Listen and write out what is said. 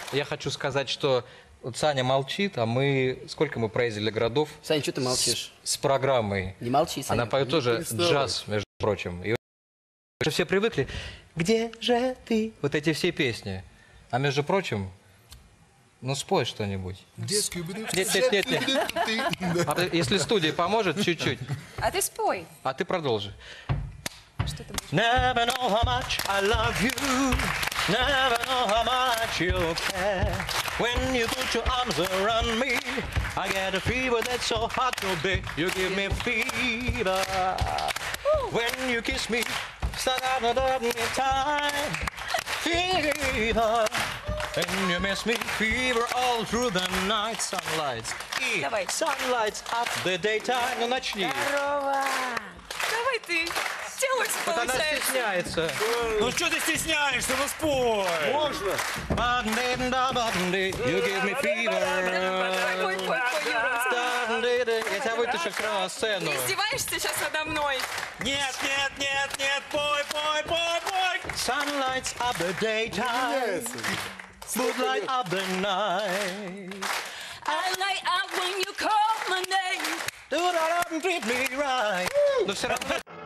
Я хочу сказать, что вот Саня молчит, а мы... Сколько мы проездили городов? Саня, что ты молчишь? С программой. Не молчи, Саня. Она поет тоже джаз, между прочим. И все привыкли. Где же ты? Вот эти все песни. А между прочим, ну спой что-нибудь. Нет. Если студия поможет, чуть-чуть. А ты спой. А ты продолжи. Что ты будешь? Never know how much I love you. Never know how much you care. When you put your arms around me, I get a fever that's so hard to bear. You give me fever. When you kiss me, start out me time. Fever. When you miss me, fever all through the night. Sunlights. Давай. Sunlights up the daytime. Ну начни. Здорово. Давай ты. Делай, Вот она получается. стесняется. Ну что ты стесняешься? Ну спой! Можно? You give me fever. Пой, Юра. Я тебя вытащу на сцену. Ты издеваешься сейчас надо мной? Нет, нет, нет, нет, пой, пой, пой, пой! Sunlights of the daytime, moonlight of the night. I light up when you call my name. Do not treat me right. Но все равно